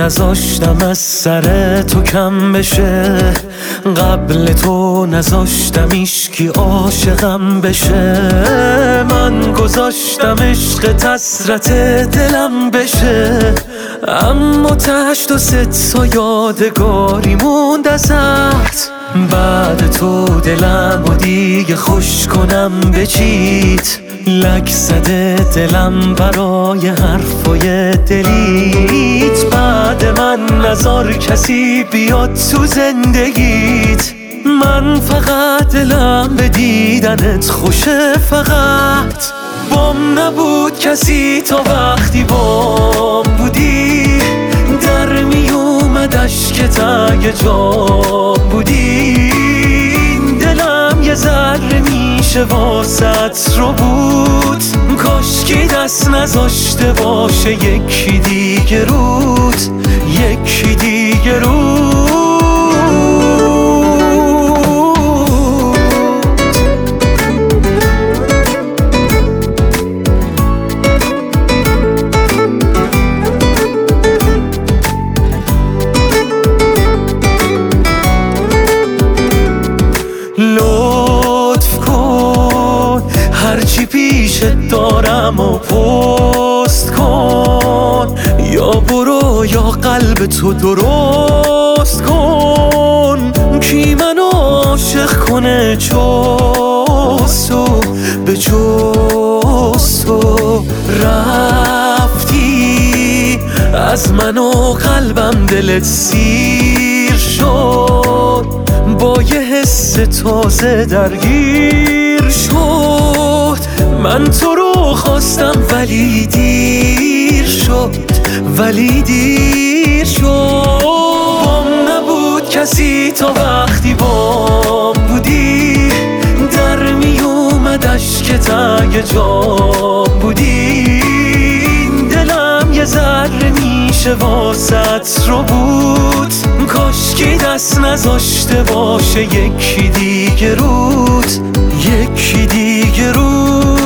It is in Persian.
نذاشتم از سر تو کم بشه، قبل تو نذاشتم ایشکی عاشقم بشه. من گذاشتم عشق حسرت دلم بشه، اما تشت و ست تا یادگاری موند ازت. بعد تو دلم و دیگه خوش کنم به چیت، لک زده دلم برای حرفای دلیت. بعد من نذار کسی بیاد تو زندگیت، من فقط دلم به دیدنت خوشه. فقط بام نبود کسی تا وقتی بام بودی، در می اومد اشکت اگه جام بودی. دلم یه ذره میشه واسط رو بود، کاشکی دست نذاشته باشه یکی دیگه روت، یکی دیگه روت. لطف کن هرچی پیشت دارم و پست کن، یا برو یا قلب تو درست کن. کی منو عاشق کنه جز تو، به جز تو. رفتی از من و قلبم دلت سیر شد، با یه حس تازه درگیر شد. من تو رو خواستم ولی دیر شد، ولی دیر شد. بام نبود کسی تا وقتی بام بودی، در می اومد اشکت اگه جام بودی. دلم یه ذره میشه واسط رو بود، کاشکی دست نذاشته باشه یکی دیگه روت، یکی دیگه روت.